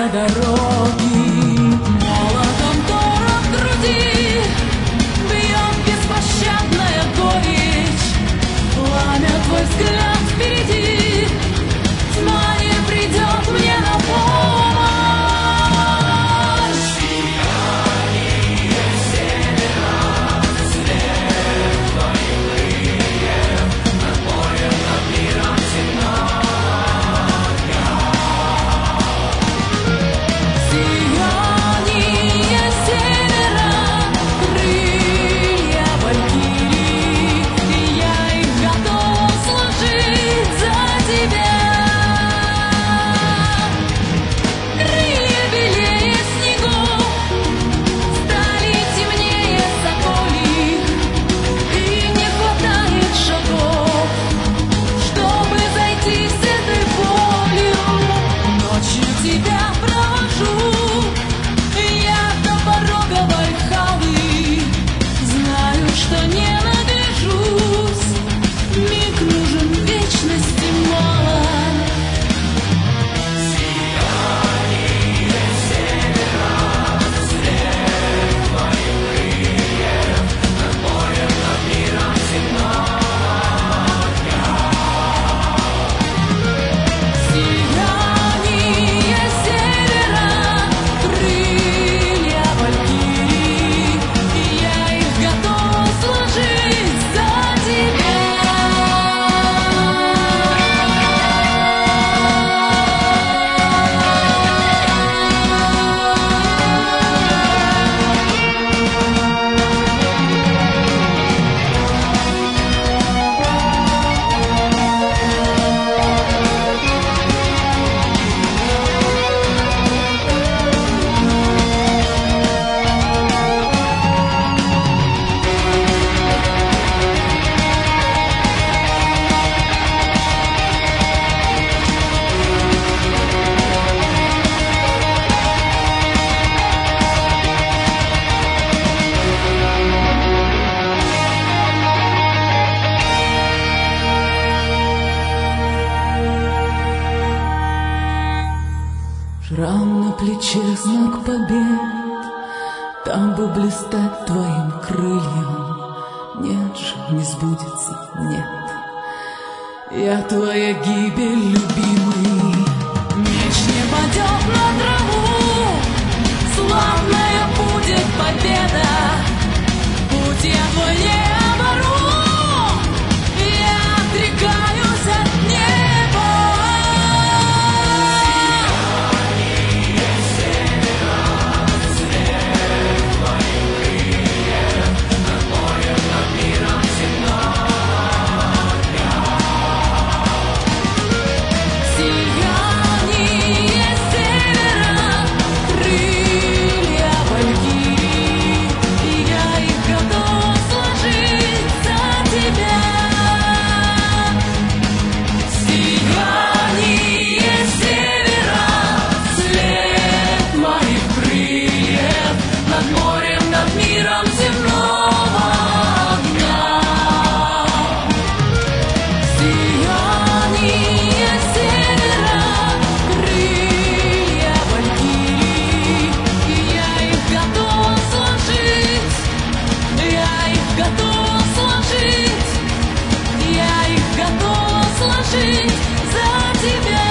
дороги. Молотом тором груди бьет беспощадная горечь. Пламя твой взгляд впереди, тьма не придет мне на помощь. Сияние севера, свет твоих крыльев, над морем, над миром темно. Сияние севера, крылья валькирии, и я их готов сложить за тебя. Крылья белее снегов, стали темнее соколих, и не хватает шагов, чтобы зайти с этой болью. Ночью тебя провожу я до порога Вальхаллы, знаю, что не нагляжусь, миг нужен, вечности мало. Сияние севера, свет твоих крыльев, над морем, над миром темно. Сияние севера, крылья валькирии, и я их готов сложить за тебя. Шрам на плече, знак побед, там бы блистать твоим крыльям. Нет же, не сбудется, нет. Я твоя гибель, любимый. Меч не падет на траву, славная будет победа. Путь я твой не обору, я отрекаюсь от неба. Сияние севера, крылья валькирии, и я их готов сложить за тебя. Сияние севера, свет моих крыльев, над морем, над миром земного огня. Сияние севера, крылья валькирии, и я их готов сложить, я их готов сложить, я их готов сложить за тебя.